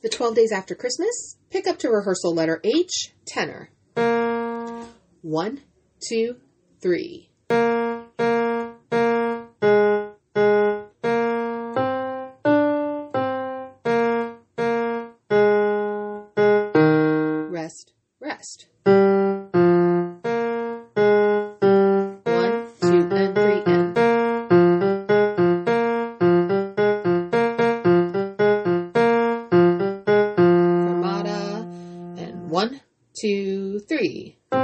The 12 days after Christmas, pick up to rehearsal letter H, tenor. 1, 2, 3. Rest, rest. 1, 2, and 3, and. Fermata, and 1, 2, 3.